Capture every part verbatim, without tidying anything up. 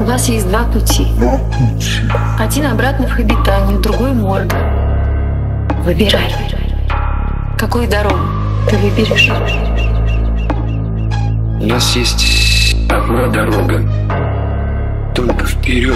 У вас есть два пути. Один обратно в обитание, другой в морг. Выбирай. Какую дорогу ты выберешь? У нас есть одна дорога. Только вперед.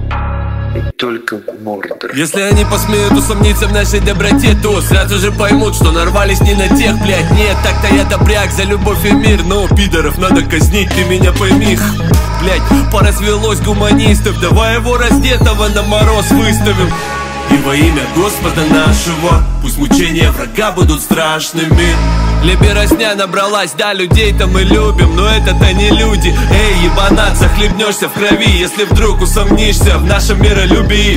И только в Мордор. Если они посмеют усомниться в нашей доброте, то сразу же поймут, что нарвались не на тех, блядь. Нет, так-то я добряк за любовь и мир. Но пидоров надо казнить, ты меня пойми. Блядь, поразвелось гуманистов. Давай его раздетого на мороз выставим. И во имя Господа нашего пусть мучения врага будут страшными. Либерасня набралась, да, людей-то мы любим, но это-то не люди. Эй, ебанат, захлебнешься в крови, если вдруг усомнишься в нашем миролюбии.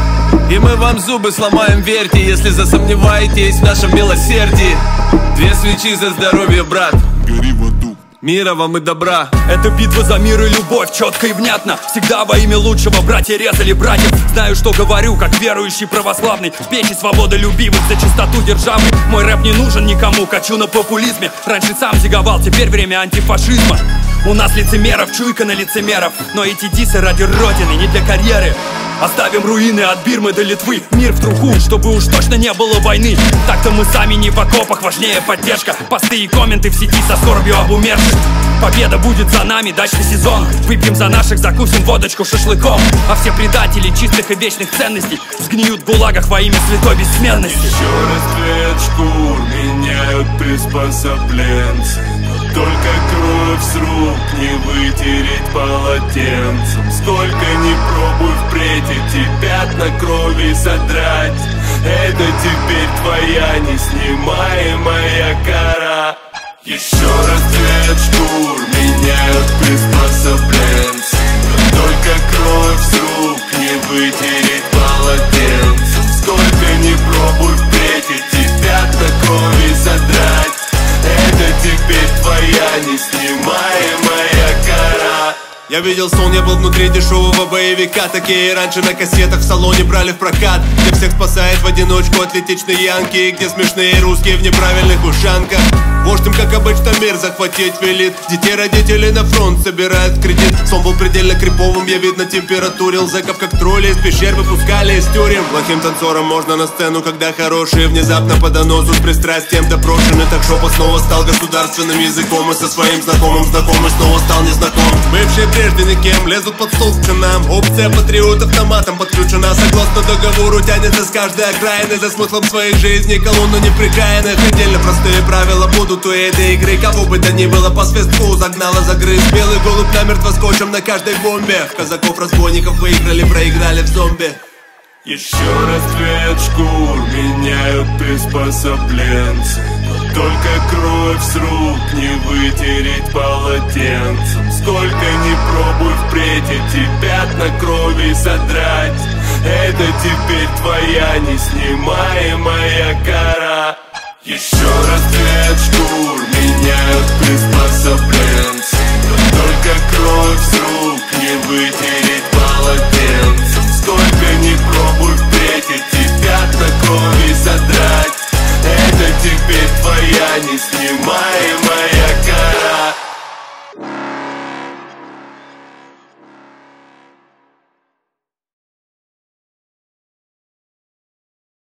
И мы вам зубы сломаем, верьте, если засомневаетесь в нашем милосердии. Две свечи за здоровье, брат. Гори в аду. Мира вам и добра. Это битва за мир и любовь, четко и внятно. Всегда во имя лучшего братья резали братьев. Знаю, что говорю, как верующий православный. В печи свободы любимых за чистоту державы. Мой рэп не нужен никому, качу на популизме. Раньше сам зиговал, теперь время антифашизма. У нас лицемеров, чуйка на лицемеров. Но эти дисы ради родины, не для карьеры. Оставим руины от Бирмы до Литвы. Мир в труху, чтобы уж точно не было войны. Так-то мы сами не в окопах, важнее поддержка. Посты и комменты в сети со скорбью об умерших. Победа будет за нами, дачный сезон. Выпьем за наших, закусим водочку шашлыком. А все предатели чистых и вечных ценностей сгниют в гулагах во имя святой бессменности. Еще раз цвет шкур меняют приспособленцы. Только кровь с рук не вытереть полотенцем. Сколько ни пробуй впредь эти пятна крови содрать. Это теперь твоя неснимаемая кара. Еще раз цвет шкур меняют приспособленцы. Только кровь с рук не вытереть полотенцем. Сколько ни пробуй впредь эти пятна крови содрать. Это теперь твоя неснимаемая кара. Я видел сон, я был внутри дешевого боевика. Такие раньше на кассетах в салоне брали в прокат. Где всех спасает в одиночку атлетичный янки. Где смешные русские в неправильных ушанках. Вождь им, как обычно, мир захватить велит. Детей родители на фронт собирают в кредит. Сон был предельно криповым, я видно температурил. Зэков как тролли из пещер выпускали из тюрем. Плохим танцором можно на сцену, когда хорошие внезапно по доносу с пристрастием допрошены. Так шепот снова стал государственным языком. И со своим знакомым знакомый снова стал незнаком. Бывшие прежде никем лезут под стол к ценам. Опция патриот автоматом подключена. Согласно договору тянется с каждой окраины. За смыслом своих жизней колонну неприкаянных. Отдельно простые правила будут у этой игры. Кого бы то ни было по свистку загнала загрыз. Белый голубь намертво скотчем на каждой бомбе. Казаков-разбойников выиграли, проиграли в зомби. Еще раз цвет шкур меняют приспособленцы. Только кровь с рук не вытереть полотенцем. Сколько ни пробуй впредь эти пятна крови содрать. Это теперь твоя неснимаемая кара. Еще раз цвет шкур меняют приспособленцы. Только кровь с рук не вытереть полотенцем. Сколько ни пробуй впредь эти пятна крови содрать. Это теперь твоя неснимаемая